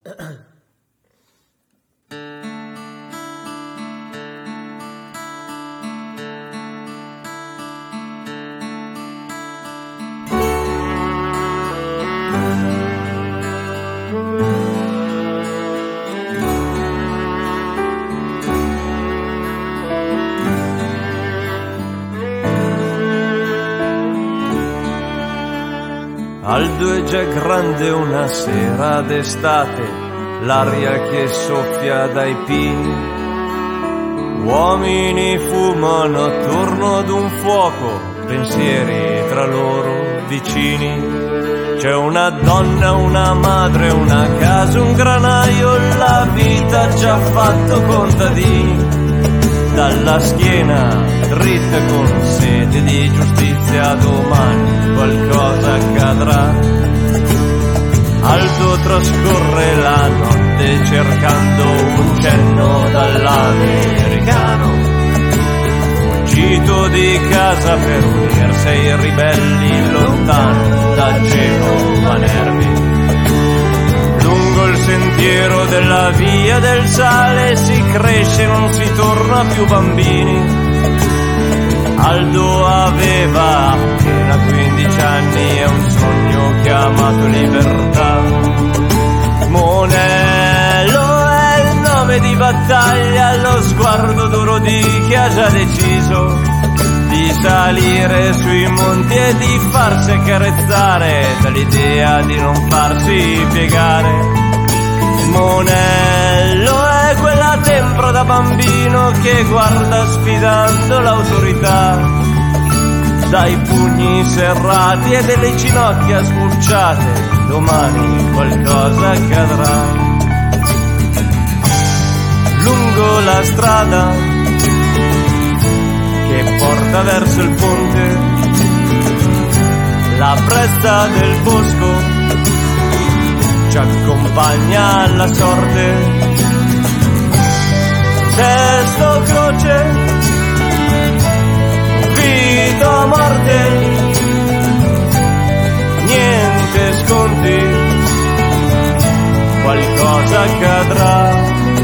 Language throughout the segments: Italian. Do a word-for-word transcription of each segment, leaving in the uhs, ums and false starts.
Aldo è già grande una sera d'estate, l'aria che soffia dai pini. Uomini fumano attorno ad un fuoco, pensieri tra loro vicini. C'è una donna, una madre, una casa, un granaio, la vita ha già fatto contadini. Dalla schiena dritta con sete di giustizia, domani qualcosa accadrà. Aldo trascorre la notte cercando un cenno dall'americano, fuggito di casa per unirsi ai ribelli lontano da Genova Nervi. Lungo il sentiero della via del sale si cresce, non si torna più bambini. Aldo aveva appena quindici anni e un sogno chiamato libertà. Monello è il nome di battaglia, lo sguardo duro di chi ha già deciso di salire sui monti e di farsi accarezzare dall'idea di non farsi piegare. Monello è quella tempra da bambino che guarda sfidando l'autorità, dai pugni serrati e delle ginocchia sbucciate, domani qualcosa accadrà. Lungo la strada che porta verso il ponte, la brezza del bosco ci accompagna alla sorte. Sesto croce, vita o morte, niente sconti, qualcosa accadrà.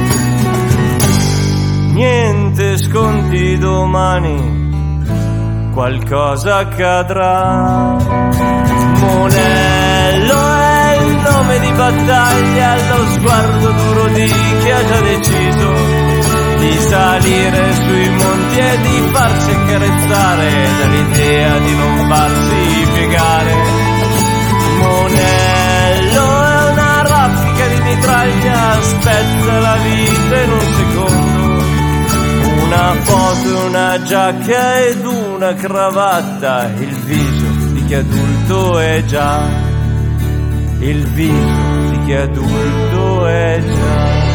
Niente sconti, domani qualcosa accadrà. Monello è il nome di battaglia, lo sguardo duro di chi ha già deciso di salire sui monti e di farsi accarezzare dall'idea di non farsi piegare. Monello è una raffica di mitraglia, spezza la vita in un secondo. Una foto, una giacca ed una cravatta, il viso di chi adulto è già, il viso di chi adulto è già.